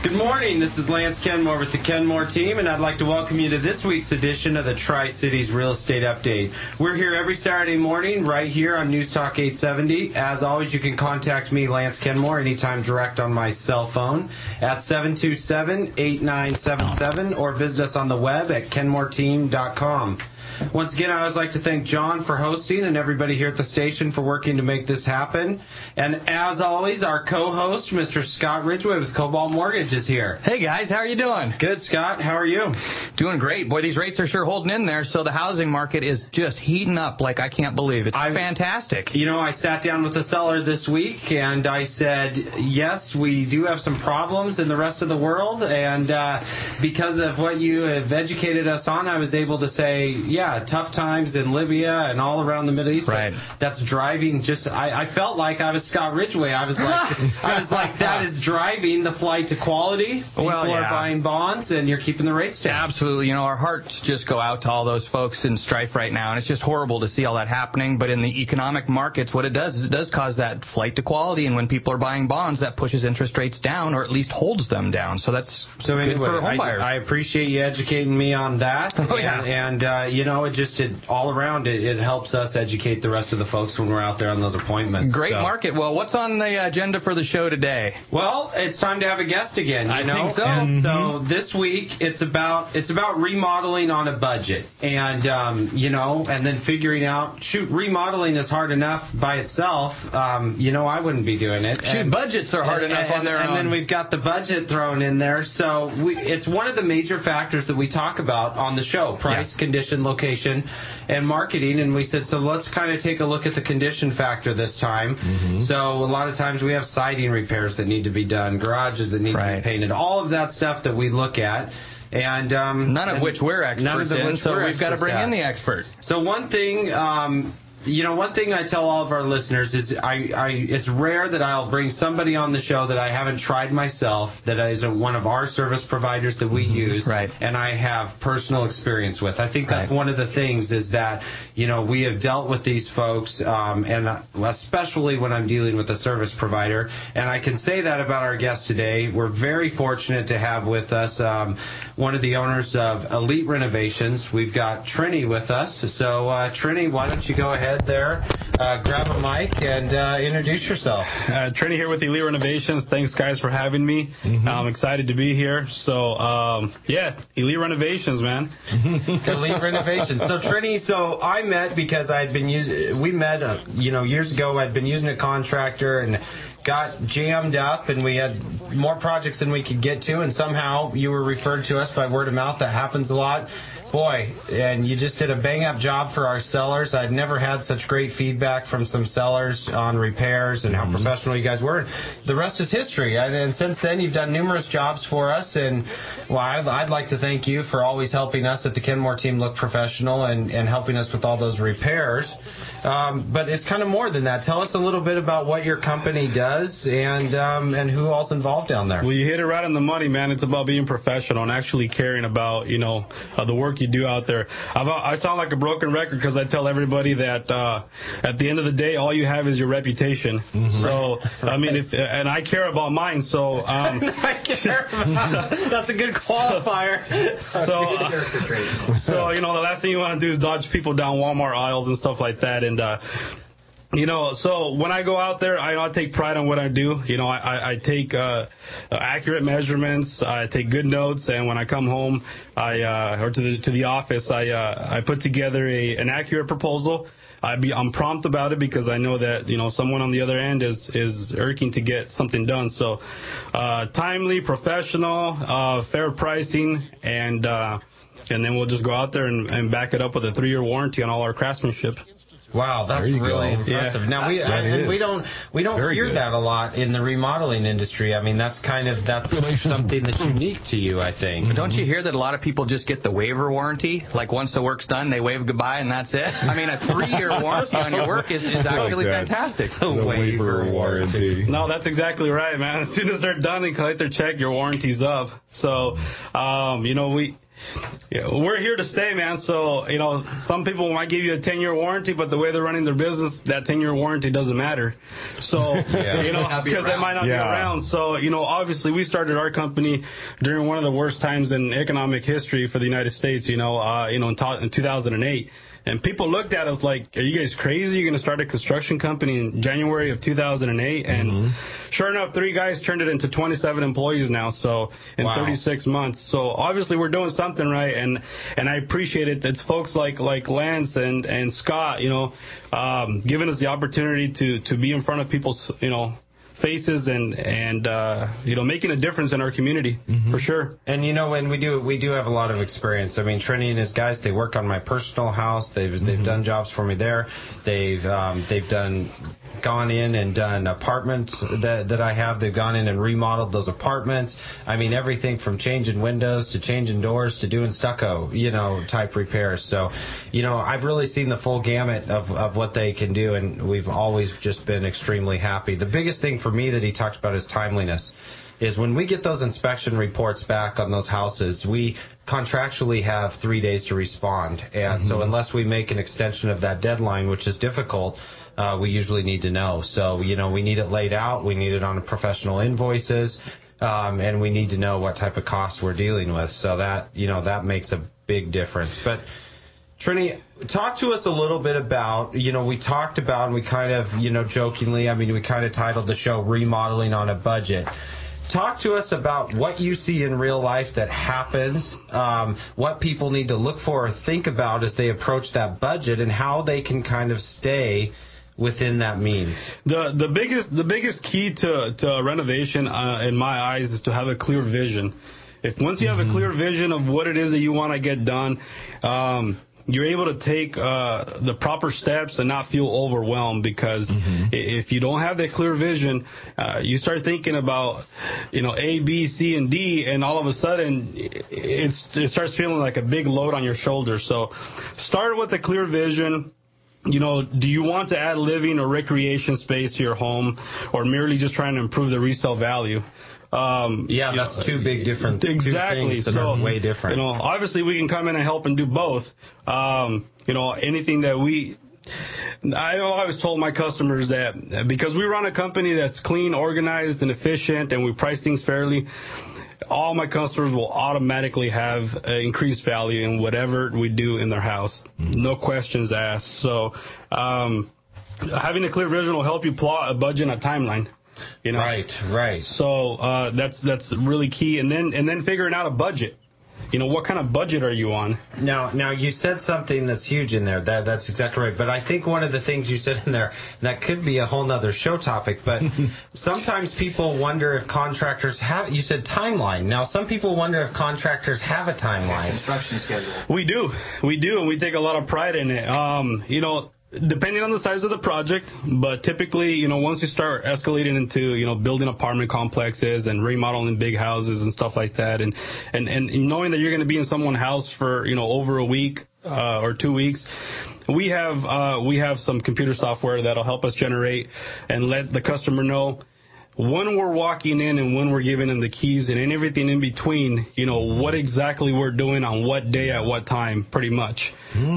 Good morning. This is Lance Kenmore with the Kenmore team, and I'd like to welcome you to this week's edition of the Tri-Cities Real Estate Update. We're here every Saturday morning right here on News Talk 870. As always, you can contact me, Lance Kenmore, anytime direct on my cell phone at 727-8977 or visit us on the web at kenmoreteam.com. Once again, I always like to thank John for hosting and everybody here at the station for working to make this happen. And as always, our co-host, Mr. Scott Ridgway with Cobalt Mortgage is here. Hey, guys. How are you doing? Good, Scott. How are you? Doing great. Boy, these rates are sure holding in there, so the housing market is just heating up like I can't believe. It's fantastic. You know, I sat down with the seller this week, and I said, yes, we do have some problems in the rest of the world, and because of what you have educated us on, I was able to say, yeah, tough times in Libya and all around the Middle East. Right. That's driving I felt like I was Scott Ridgway. I was like, that is driving the flight to quality. People are buying bonds, and you're keeping the rates down. Absolutely. You know, our hearts just go out to all those folks in strife right now, and it's just horrible to see all that happening. But in the economic markets, what it does is it does cause that flight to quality, and when people are buying bonds, that pushes interest rates down, or at least holds them down. So that's good for home buyers. I appreciate you educating me on that. And you know, all around it helps us educate the rest of the folks when we're out there on those appointments. Great market. Well, what's on the agenda for the show today? Well, it's time to have a guest again. I think so. And so this week it's about remodeling on a budget, and and then figuring out, remodeling is hard enough by itself. I wouldn't be doing it. Budgets are hard enough on their own. And then we've got the budget thrown in there. So it's one of the major factors that we talk about on the show: price, condition, location, and marketing. And we said, so let's kind of take a look at the condition factor this time. So a lot of times we have siding repairs that need to be done, garages that need to be painted, all of that stuff that we look at. And none of which we're experts in, so we've got to bring in the expert. So one thing I tell all of our listeners is it's rare that I'll bring somebody on the show that I haven't tried myself, that is one of our service providers that we use, and I have personal experience with. I think that's one of the things is that, we have dealt with these folks, and especially when I'm dealing with a service provider. And I can say that about our guest today. We're very fortunate to have with us one of the owners of Elite Renovations. We've got Trini with us. So, Trini, why don't you go ahead there, grab a mic, and introduce yourself. Trini here with Elite Renovations. Thanks, guys, for having me. I'm excited to be here. So, Elite Renovations, man. Elite Renovations. So, Trini, I met because we met, years ago. I'd been using a contractor and got jammed up, and we had more projects than we could get to, and somehow you were referred to us by word of mouth. That happens a lot. Boy, and you just did a bang-up job for our sellers. I'd never had such great feedback from some sellers on repairs and how professional you guys were. The rest is history. And since then, you've done numerous jobs for us. And, I'd like to thank you for always helping us at the Kenmore team look professional and helping us with all those repairs. But it's kind of more than that. Tell us a little bit about what your company does and who all's involved down there. Well, you hit it right on the money, man. It's about being professional and actually caring about, the work you do out there. I sound like a broken record because I tell everybody that at the end of the day, all you have is your reputation. So, I mean, and I care about mine. So, I care about that's a good qualifier. So, the last thing you want to do is dodge people down Walmart aisles and stuff like that. And so when I go out there, I take pride in what I do. I take accurate measurements. I take good notes, and when I come home, or to the office, I put together an accurate proposal. I'm prompt about it because I know that someone on the other end is irking to get something done. So timely, professional, fair pricing, and then we'll just go out there and back it up with a 3-year warranty on all our craftsmanship. Wow, that's really impressive. Now we don't hear that a lot in the remodeling industry. I mean, that's something that's unique to you, I think. But don't you hear that a lot of people just get the waiver warranty? Like once the work's done, they wave goodbye and that's it. I mean, a 3-year warranty on your work is actually fantastic. The waiver warranty. No, that's exactly right, man. As soon as they're done and collect their check, your warranty's up. So, we're here to stay, man. So, some people might give you a 10-year warranty, but the way they're running their business, that 10-year warranty doesn't matter. So, because they might not be around. So, obviously we started our company during one of the worst times in economic history for the United States, in 2008. And people looked at us like, are you guys crazy? You're going to start a construction company in January of 2008? And sure enough, 3 guys turned it into 27 employees now, so in 36 months. So obviously we're doing something right, and I appreciate it. It's folks like Lance and Scott, giving us the opportunity to be in front of people's, faces and making a difference in our community for sure. And when we do have a lot of experience. I mean, Trini and his guys, they work on my personal house. They've done jobs for me there. They've gone in and done apartments that I have. They've gone in and remodeled those apartments. I mean, everything from changing windows to changing doors to doing stucco, type repairs. So, I've really seen the full gamut of what they can do, and we've always just been extremely happy. The biggest thing for me that he talked about is timeliness. Is when we get those inspection reports back on those houses, we contractually have 3 days to respond. And so unless we make an extension of that deadline, which is difficult, we usually need to know. So, we need it laid out. We need it on professional invoices. And we need to know what type of costs we're dealing with. So that, that makes a big difference. But Trini, talk to us a little bit about, we talked about, and we kind of, jokingly, we kind of titled the show Remodeling on a Budget. Talk to us about what you see in real life that happens, what people need to look for or think about as they approach that budget, and how they can kind of stay within that means. The biggest key to renovation, in my eyes, is to have a clear vision. Once you have a clear vision of what it is that you want to get done, you're able to take the proper steps and not feel overwhelmed, because if you don't have that clear vision, you start thinking about, A, B, C, and D, and all of a sudden it starts feeling like a big load on your shoulders. So start with a clear vision. Do you want to add living or recreation space to your home, or merely just trying to improve the resale value? That's two big different two things that are way different. Obviously we can come in and help and do both. Anything that I always told my customers that because we run a company that's clean, organized, and efficient, and we price things fairly, all my customers will automatically have increased value in whatever we do in their house. No questions asked. So having a clear vision will help you plot a budget and a timeline. Right. So that's really key, and then figuring out a budget. What kind of budget are you on? Now you said something that's huge in there. That's exactly right. But I think one of the things you said in there, that could be a whole nother show topic, but sometimes people wonder if contractors have, you said timeline. Now some people wonder if contractors have a timeline. Construction schedule. We do, and we take a lot of pride in it. Depending on the size of the project, but typically, once you start escalating into, building apartment complexes and remodeling big houses and stuff like that, and knowing that you're going to be in someone's house for, over a week or 2 weeks, we have some computer software that'll help us generate and let the customer know when we're walking in and when we're giving them the keys, and everything in between, what exactly we're doing on what day at what time, pretty much.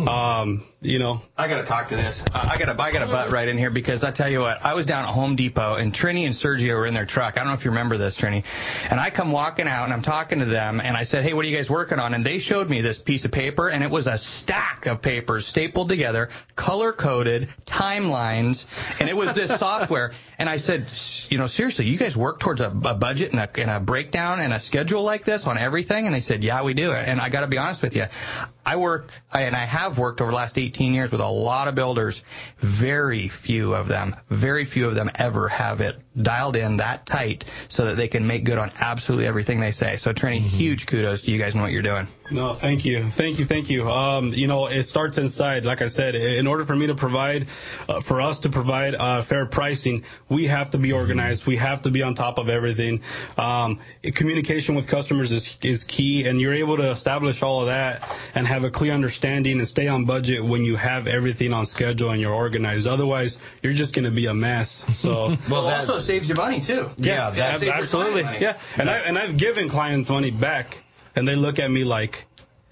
I got to talk to this. I got a butt right in here, because I tell you what, I was down at Home Depot, and Trini and Sergio were in their truck. I don't know if you remember this, Trini. And I come walking out, and I'm talking to them, and I said, hey, what are you guys working on? And they showed me this piece of paper, and it was a stack of papers stapled together, color-coded, timelines, and it was this software. And I said, seriously, you guys work towards a budget and a breakdown and a schedule like this on everything? And they said, yeah, we do. And I got to be honest with you. I have worked over the last 18 years with a lot of builders. Very few of them ever have it dialed in that tight so that they can make good on absolutely everything they say. So, Trini, huge kudos to you guys and what you're doing. No, thank you. It starts inside. Like I said, in order for me to provide, for us to provide fair pricing, we have to be organized. We have to be on top of everything. Communication with customers is key, and you're able to establish all of that and have a clear understanding and stay on budget when you have everything on schedule and you're organized. Otherwise, you're just going to be a mess. So, well, that also saves you money too. Yeah, absolutely. Yeah, and I've given clients money back, and they look at me like,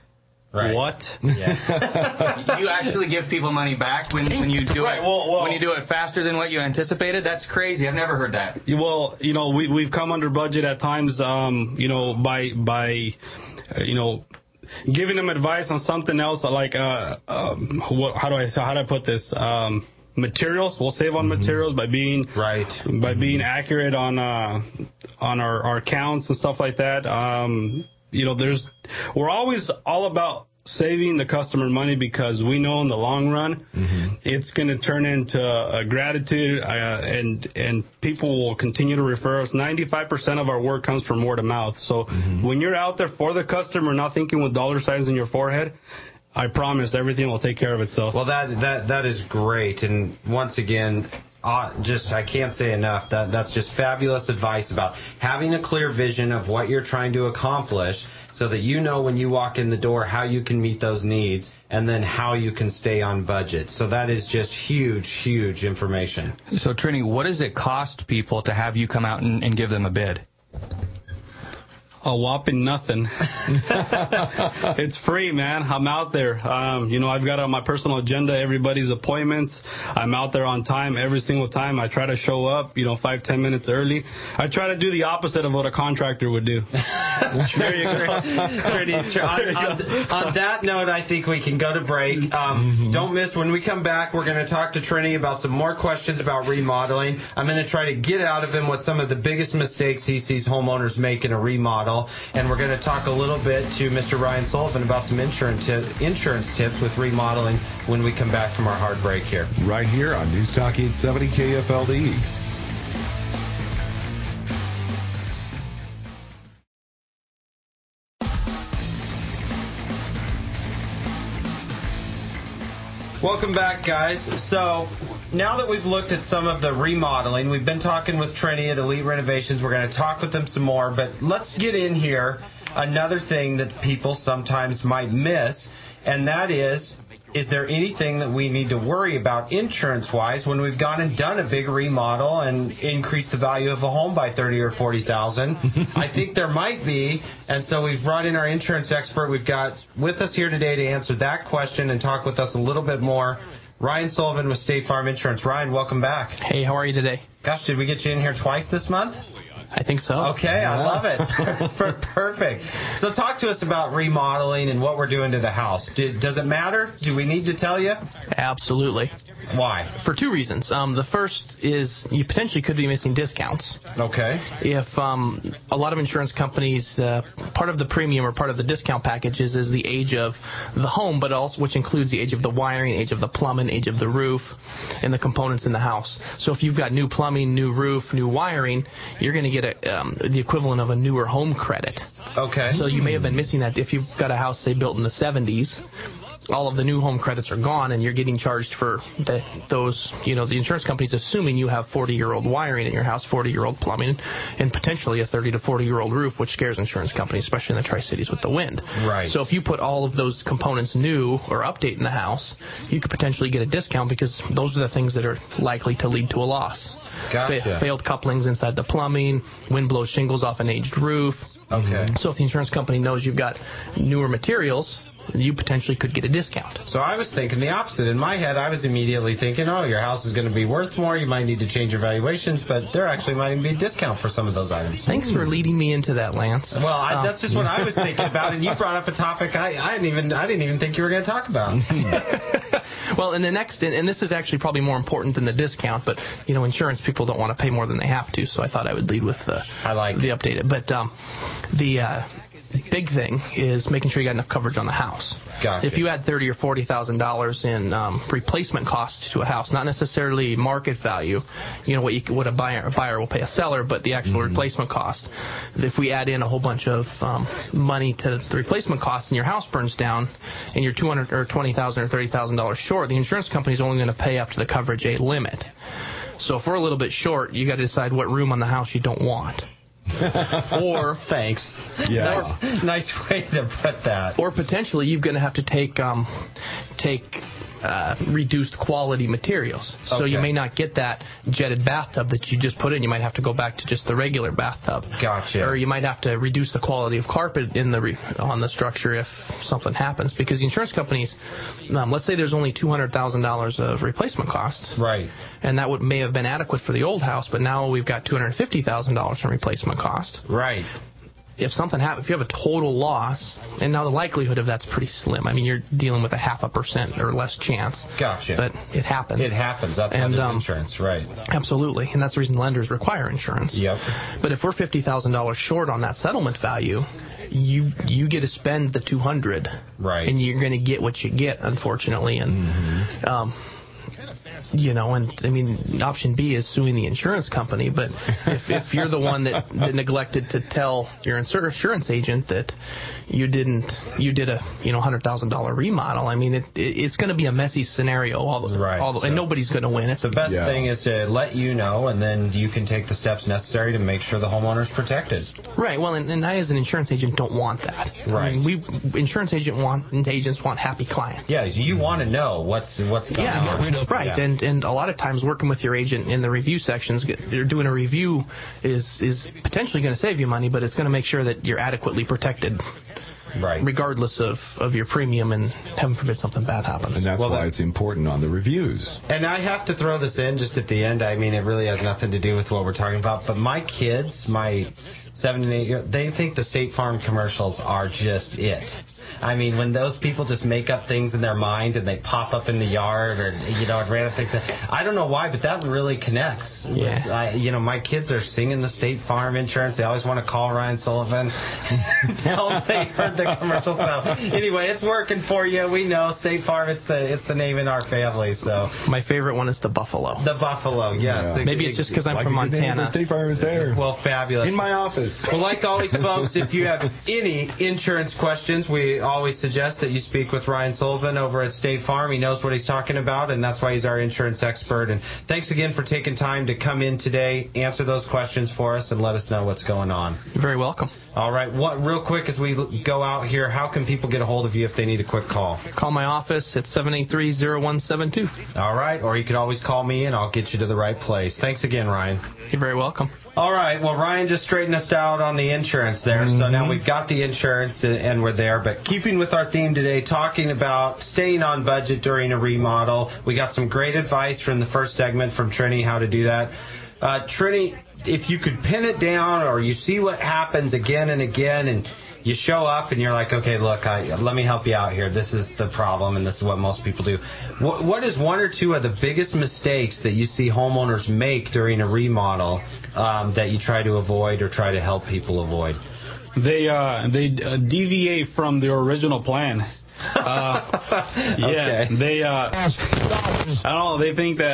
Right. What? Yeah. You actually give people money back when you do Right, it when you do it faster than what you anticipated? That's crazy. I've never heard that. Well, we've come under budget at times, by giving them advice on something else, like how do I put this? Materials. We'll save on materials by being accurate on our accounts and stuff like that. We're always all about saving the customer money, because we know in the long run it's going to turn into gratitude, and people will continue to refer us. 95% of our work comes from word of mouth. So when you're out there for the customer, not thinking with dollar signs in your forehead, I promise everything will take care of itself. Well, that is great. And once again, I can't say enough. That's just fabulous advice about having a clear vision of what you're trying to accomplish, so that you know when you walk in the door how you can meet those needs, and then how you can stay on budget. So that is just huge information. So Trini, what does it cost people to have you come out and give them a bid? A whopping nothing. It's free, man. I'm out there. I've got on my personal agenda everybody's appointments. I'm out there on time every single time. I try to show up, 5-10 minutes early. I try to do the opposite of what a contractor would do. There you go. On that note, I think we can go to break. Don't miss, when we come back, we're going to talk to Trini about some more questions about remodeling. I'm going to try to get out of him what some of the biggest mistakes he sees homeowners make in a remodel. And we're going to talk a little bit to Mr. Ryan Sullivan about some insurance tips with remodeling when we come back from our hard break here. Right here on News Talk 870 KFLD. Welcome back, guys. So now that we've looked at some of the remodeling, we've been talking with Trini at Elite Renovations. We're going to talk with them some more, but let's get in here another thing that people sometimes might miss, and that is there anything that we need to worry about insurance-wise when we've gone and done a big remodel and increased the value of a home by $30,000 or $40,000? I think there might be, and so we've brought in our insurance expert. We've got with us here today to answer that question and talk with us a little bit more, Ryan Sullivan with State Farm Insurance. Ryan, welcome back. Hey, how are you today? Gosh, did we get you in here twice this month? I think so. Okay, I love it. Perfect. So talk to us about remodeling and what we're doing to the house. Does it matter? Do we need to tell you? Absolutely. Why? For two reasons. The first is you potentially could be missing discounts. Okay. If a lot of insurance companies, part of the premium or part of the discount packages is the age of the home, but also which includes the age of the wiring, age of the plumbing, age of the roof, and the components in the house. So if you've got new plumbing, new roof, new wiring, you're going to get the equivalent of a newer home credit. Okay. So you may have been missing that if you've got a house, say, built in the 70s. All of the new home credits are gone, and you're getting charged for those. The insurance company's assuming you have 40-year-old wiring in your house, 40-year-old plumbing, and potentially a 30 to 40-year-old roof, which scares insurance companies, especially in the Tri-Cities with the wind. Right. So if you put all of those components new or update in the house, you could potentially get a discount because those are the things that are likely to lead to a loss. Gotcha. Failed couplings inside the plumbing, wind blows shingles off an aged roof. Okay. So if the insurance company knows you've got newer materials, you potentially could get a discount. So I was thinking the opposite. In my head, I was immediately thinking, your house is going to be worth more. You might need to change your valuations, but there actually might even be a discount for some of those items. Thanks for leading me into that, Lance. Well, that's just what I was thinking about, and you brought up a topic I didn't even think you were going to talk about. Well, and the next, and this is actually probably more important than the discount, but insurance people don't want to pay more than they have to, so I thought I would lead with the updated. But the big thing is making sure you got enough coverage on the house. Gotcha. If you add $30,000 or $40,000 in replacement cost to a house, not necessarily market value, what a buyer will pay a seller, but the actual replacement cost. If we add in a whole bunch of money to the replacement cost and your house burns down and you're $200,000 or $20,000 or $30,000 short, the insurance company is only going to pay up to the coverage A limit. So if we're a little bit short, you got to decide what room on the house you don't want. Or thanks. Yeah. Nice way to put that. Or potentially you're going to have to take reduced quality materials. So you may not get that jetted bathtub that you just put in. You might have to go back to just the regular bathtub. Gotcha. Or you might have to reduce the quality of carpet in on the structure if something happens. Because the insurance companies, let's say there's only $200,000 of replacement cost. Right. And that may have been adequate for the old house, but now we've got $250,000 in replacement cost. Right. If something happens, if you have a total loss, and now the likelihood of that's pretty slim. I mean, you're dealing with a 0.5% or less chance. Gotcha. But it happens. It happens. That's why there's insurance, right? Absolutely, and that's the reason lenders require insurance. Yep. But if we're $50,000 short on that settlement value, you get to spend the $200, right? And you're going to get what you get, unfortunately, and. You know, and I mean, option B is suing the insurance company. But if you're the one that neglected to tell your insurance agent that you did a $100,000 remodel, I mean, it's going to be a messy scenario. And nobody's going to win. It's the best thing is to let you know, and then you can take the steps necessary to make sure the homeowner's protected. Right. Well, and I as an insurance agent don't want that. Right. I mean, insurance agents want happy clients. Yeah, you want to know what's going on. Right. Yeah. And a lot of times working with your agent in the review sections, you're doing a review is potentially going to save you money, but it's going to make sure that you're adequately protected. Right. Regardless of your premium, and heaven forbid something bad happens. And that's why it's important on the reviews. And I have to throw this in just at the end. I mean, it really has nothing to do with what we're talking about. But my kids, my 7 and 8 year, they think the State Farm commercials are just it. I mean, when those people just make up things in their mind and they pop up in the yard or, random things. I don't know why, but that really connects. Yeah. My kids are singing the State Farm insurance. They always want to call Ryan Sullivan. Tell them they heard the commercials now. Anyway, it's working for you. We know State Farm, it's the name in our family. So my favorite one is the Buffalo. The Buffalo, yes. Yeah. Maybe it's just because I'm from Montana. State Farm is there. Well, fabulous. In my office. Well, like always, folks, if you have any insurance questions, we always suggest that you speak with Ryan Sullivan over at State Farm. He knows what he's talking about, and that's why he's our insurance expert. And thanks again for taking time to come in today, answer those questions for us, and let us know what's going on. You're very welcome. All right. Real quick, as we go out here, how can people get a hold of you if they need a quick call? Call my office at 783-0172. All right. Or you could always call me, and I'll get you to the right place. Thanks again, Ryan. You're very welcome. All right. Well, Ryan just straightened us out on the insurance there. So now we've got the insurance and we're there. But keeping with our theme today, talking about staying on budget during a remodel, we got some great advice from the first segment from Trini, how to do that. Trini, if you could pin it down, or you see what happens again and again, and you show up and you're like, okay, look, let me help you out here. This is the problem, and this is what most people do. What is one or two of the biggest mistakes that you see homeowners make during a remodel that you try to avoid or try to help people avoid? They deviate from their original plan. Okay. They I don't know, they think that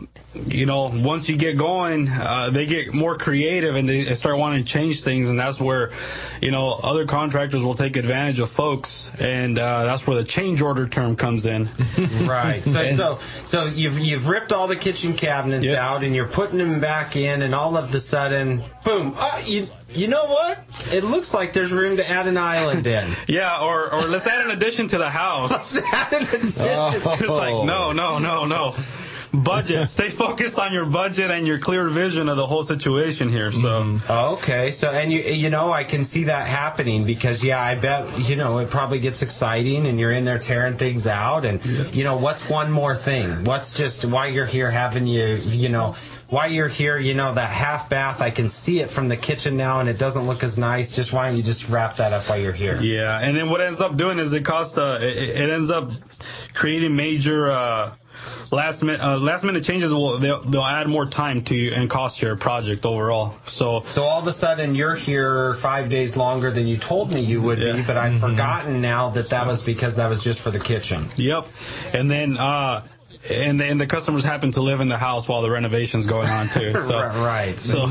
once you get going, they get more creative and they start wanting to change things, and that's where other contractors will take advantage of folks, and that's where the change order term comes in. Right. So you've ripped all the kitchen cabinets out and you're putting them back in, and all of a sudden, boom! You know what? It looks like there's room to add an island in. Yeah, or let's add an addition to the house. Let's add an addition. It's like, no. Budget. Stay focused on your budget and your clear vision of the whole situation here. So okay. So, and I can see that happening because I bet it probably gets exciting and you're in there tearing things out, and what's one more thing? What's just why you're here having why you're here, that half bath, I can see it from the kitchen now and it doesn't look as nice. Just why don't you just wrap that up while you're here? Yeah, and then what ends up doing is it ends up creating major last minute changes. They'll add more time to you and cost your project overall. So all of a sudden you're here 5 days longer than you told me you would be, but I've forgotten now that was because that was just for the kitchen. Yep, and then. And the customers happen to live in the house while the renovation's going on too. So, right. So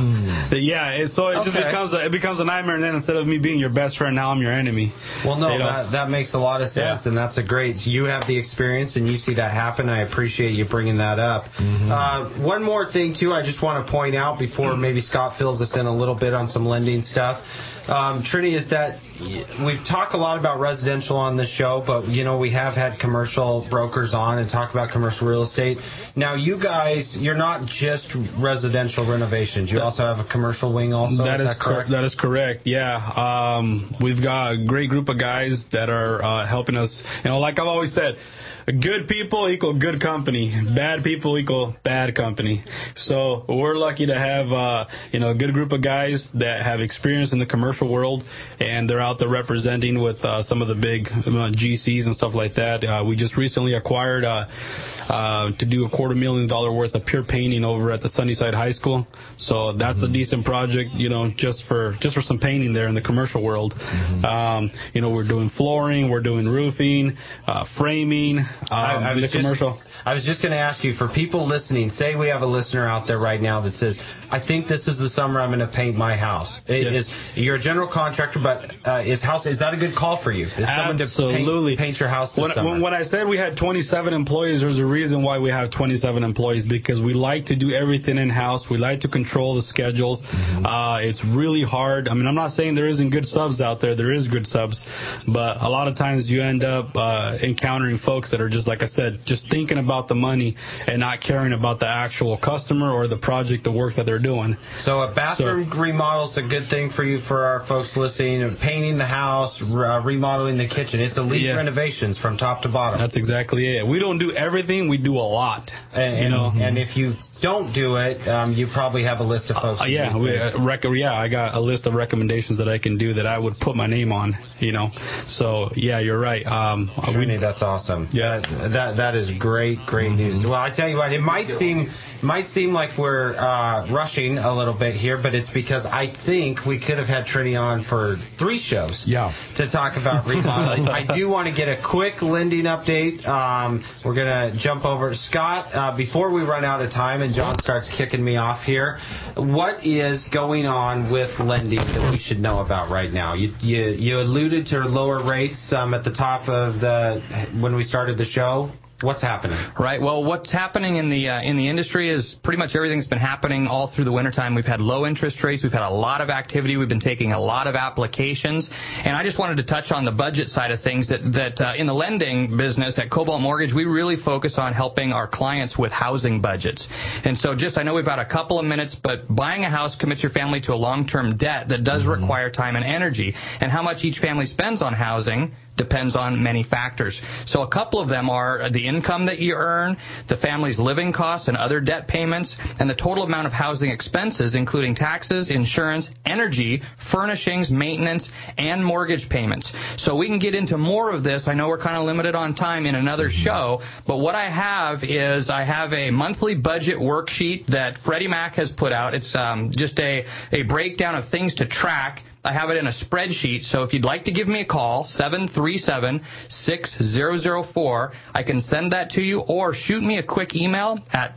it becomes a nightmare. And then instead of me being your best friend, now I'm your enemy. Well, no, that makes a lot of sense, and that's you have the experience and you see that happen. I appreciate you bringing that up. One more thing too, I just want to point out before maybe Scott fills us in a little bit on some lending stuff. Trini, is that we've talked a lot about residential on the show, but we have had commercial brokers on and talk about commercial real estate. Now, you guys, you're not just residential renovations. You also have a commercial wing also. That is correct. That is correct. Yeah. We've got a great group of guys that are helping us. Like I've always said, good people equal good company. Bad people equal bad company. So we're lucky to have a good group of guys that have experience in the commercial world, and they're out there representing with some of the big GCs and stuff like that. We just recently acquired to do $250,000 worth of pure painting over at the Sunnyside High School. So that's a decent project, just for some painting there in the commercial world. We're doing flooring, we're doing roofing, framing. I was just going to ask you, for people listening, say we have a listener out there right now that says, I think this is the summer I'm going to paint my house. You're a general contractor, but is that a good call for you? Is Absolutely. To paint your house this summer? When I said we had 27 employees, there's a reason why we have 27 employees, because we like to do everything in-house. We like to control the schedules. It's really hard. I mean, I'm not saying there isn't good subs out there. There is good subs. But a lot of times you end up encountering folks that are just, like I said, just thinking about the money and not caring about the actual customer or the project, the work that they're doing. So a bathroom remodel is a good thing for you, for our folks listening. Painting the house, remodeling the kitchen. It's elite renovations from top to bottom. That's exactly it. We don't do everything. We do a lot. And if you don't do it, you probably have a list of folks. I got a list of recommendations that I can do that I would put my name on. So you're right. Trini, that's awesome. Yeah, that is great news. Well, I tell you what, it might seem like we're rushing a little bit here, but it's because I think we could have had Trini on for 3 shows. To talk about remodeling. I do want to get a quick lending update. We're gonna jump over to Scott before we run out of time. And John starts kicking me off here. What is going on with lending that we should know about right now? You alluded to lower rates at the top of when we started the show. What's happening? Right. Well, what's happening in the industry is pretty much everything's been happening all through the wintertime. We've had low interest rates. We've had a lot of activity. We've been taking a lot of applications. And I just wanted to touch on the budget side of things that in the lending business at Cobalt Mortgage, we really focus on helping our clients with housing budgets. And so I know we've got a couple of minutes, but buying a house commits your family to a long-term debt that does require time and energy. And how much each family spends on housing depends on many factors. So a couple of them are the income that you earn, the family's living costs and other debt payments, and the total amount of housing expenses, including taxes, insurance, energy, furnishings, maintenance, and mortgage payments. So we can get into more of this. I know we're kind of limited on time in another show, but what I have is a monthly budget worksheet that Freddie Mac has put out. It's just a breakdown of things to track. I have it in a spreadsheet, so if you'd like to give me a call, 737-6004, I can send that to you, or shoot me a quick email at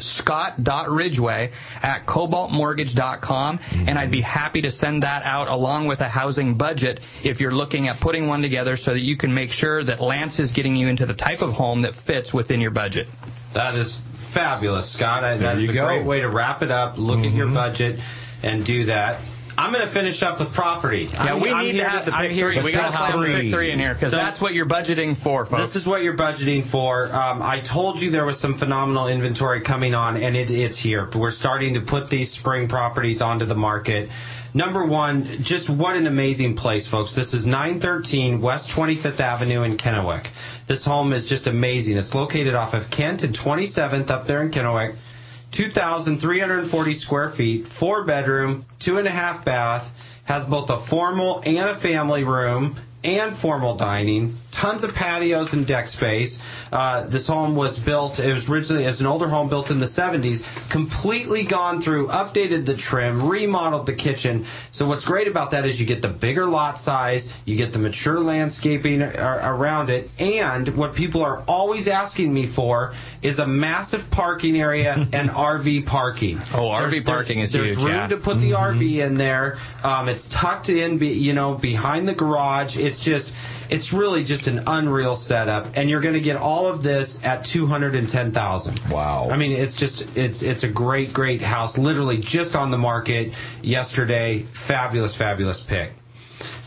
scott.ridgway@cobaltmortgage.com, and I'd be happy to send that out along with a housing budget if you're looking at putting one together so that you can make sure that Lance is getting you into the type of home that fits within your budget. That is fabulous, Scott. That is a great way to wrap it up, look at your budget, and do that. I'm going to finish up with property. Yeah, we need to have the pick 3. We got to slam the pick 3 in here because that's what you're budgeting for, folks. This is what you're budgeting for. I told you there was some phenomenal inventory coming on, and it's here. We're starting to put these spring properties onto the market. Number one, just what an amazing place, folks. This is 913 West 25th Avenue in Kennewick. This home is just amazing. It's located off of Kent and 27th up there in Kennewick. 2,340 square feet, 4-bedroom, 2.5 bath, has both a formal and a family room and formal dining, tons of patios and deck space. This home was built, it was originally as an older home built in the 70s, completely gone through, updated the trim, remodeled the kitchen. So what's great about that is you get the bigger lot size, you get the mature landscaping around it, and what people are always asking me for is a massive parking area and RV parking. Oh, RV parking is huge. There's room to put the RV in there. It's tucked in, behind the garage. It's really just an unreal setup, and you're going to get all of this at $210,000. Wow! I mean, it's a great house. Literally just on the market yesterday. Fabulous pick.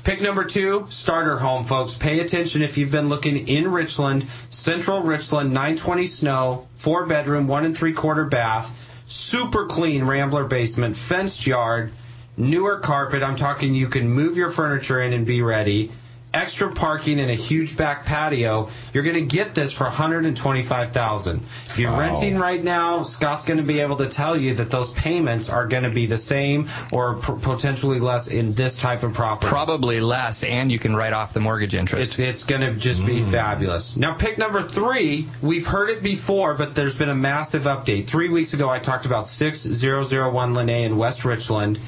Pick number 2, starter home, folks. Pay attention if you've been looking in Richland, Central Richland, 920 Snow, 4-bedroom, 1 3/4 bath, super clean Rambler basement, fenced yard, newer carpet. I'm talking you can move your furniture in and be ready. Extra parking and a huge back patio. You're going to get this for $125,000. If you're renting right now, Scott's going to be able to tell you that those payments are going to be the same or potentially less in this type of property. Probably less, and you can write off the mortgage interest. It's going to just be fabulous. Now, pick number 3. We've heard it before, but there's been a massive update. 3 weeks ago, I talked about 6001 Linné in West Richland.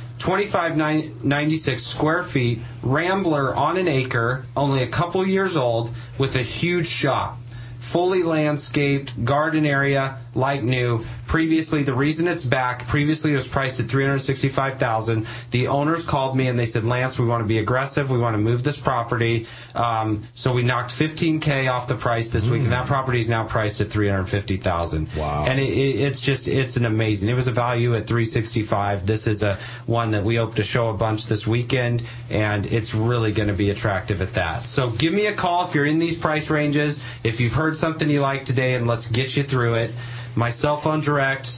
2,596 square feet, Rambler on an acre, only a couple years old, with a huge shop. Fully landscaped, garden area, like new. Previously, the reason it's back, previously it was priced at $365,000. The owners called me and they said, Lance, we want to be aggressive. We want to move this property. So we knocked $15K off the price this week, and that property is now priced at $350,000. Wow. And it's an amazing. It was a value at $365,000. This is one that we hope to show a bunch this weekend, and it's really going to be attractive at that. So give me a call if you're in these price ranges. If you've heard something you like today, and let's get you through it. My cell phone direct,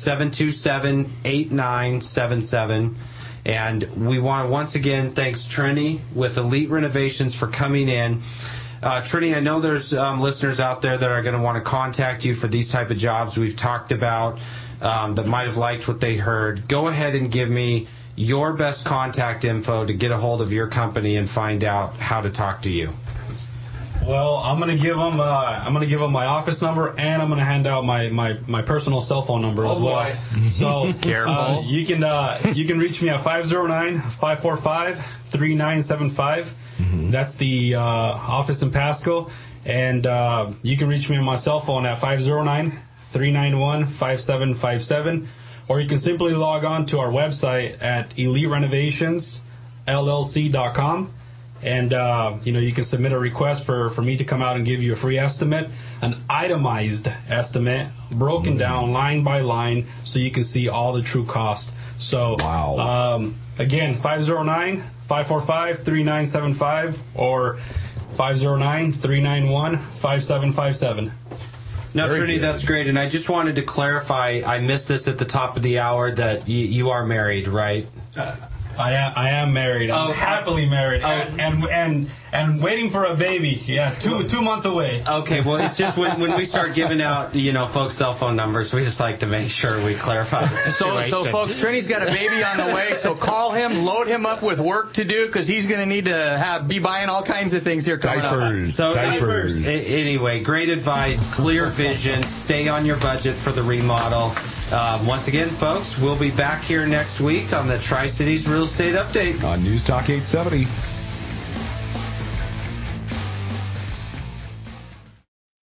727-8977. And we want to once again thanks Trini with Elite Renovations for coming in. Trini, I know there's listeners out there that are going to want to contact you for these type of jobs we've talked about that might have liked what they heard. Go ahead and give me your best contact info to get a hold of your company and find out how to talk to you. Well, I'm gonna give them my office number, and I'm gonna hand out my personal cell phone number as well. So Careful. you can reach me at 509-545-3975. That's the office in Pasco, and you can reach me on my cell phone at 509-391-5757, or you can simply log on to our website at eliterenovationsllc.com. And, you can submit a request for me to come out and give you a free estimate, an itemized estimate, broken down line by line, so you can see all the true costs. So, again, 509-545-3975 or 509-391-5757. Now, Trini, that's great. And I just wanted to clarify, I missed this at the top of the hour, that you are married, right? I am married. I'm happily married, and waiting for a baby. Yeah, two months away. Okay, well, it's just when we start giving out, folks' cell phone numbers, we just like to make sure we clarify the situation. So folks, Trini's got a baby on the way, so call him, load him up with work to do, because he's going to need to be buying all kinds of things here coming up. Diapers. Anyway, great advice, clear vision, stay on your budget for the remodel. Once again, folks, we'll be back here next week on the Tri-Cities Real Estate Update On News Talk 870.